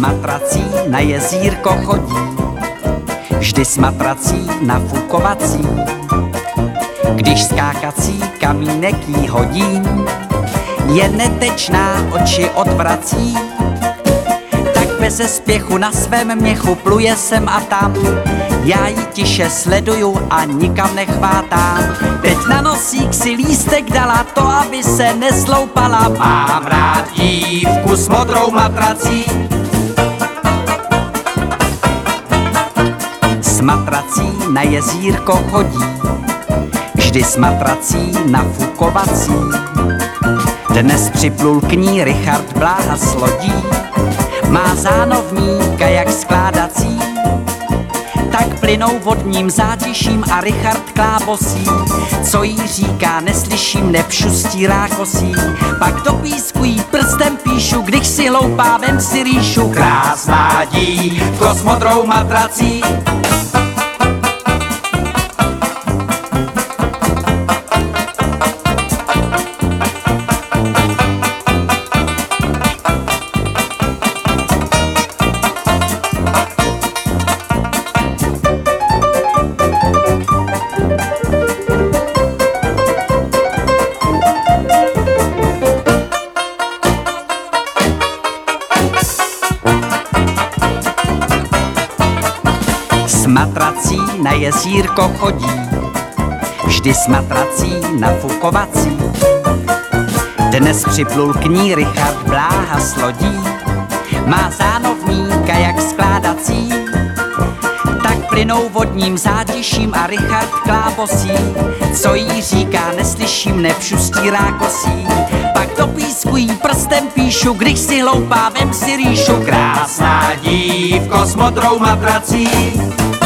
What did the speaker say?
matrací na jezírko chodí, vždy s matrací nafukovací. Když skákací kamínek jí hodím, je netečná, oči odvrací. Tak beze spěchu na svém měchu pluje sem a tam, já ji tiše sleduju a nikam nechvátám. Teď na nosík si lístek dala, to aby se nesloupala. Mám rád dívku s modrou matrací, s matrací na jezírko chodí, vždy s matrací nafukovací. Dnes připlul k ní Richard Bláha s lodí, má zánovníka jak skládací. Tak plynou vodním zátiším a Richard klábosí, co jí říká, neslyším, nepšustí rákosí. Pak do písku jí prstem píšu, když si hloupá, vem si rýšu. Krásná dívko s modrou matrací, s matrací na jezírko chodí, vždy s matrací nafukovací. Dnes připlul k ní Richard Bláha s lodí, má zánovníka jak skládací. Tak plynou vodním zátiším a Richard klábosí, co jí říká, neslyším, nepšustí rákosí. Pak do písku jí prstem píšu, když si hloupá, vem si rýšu. Krásná dívko s modrou matrací,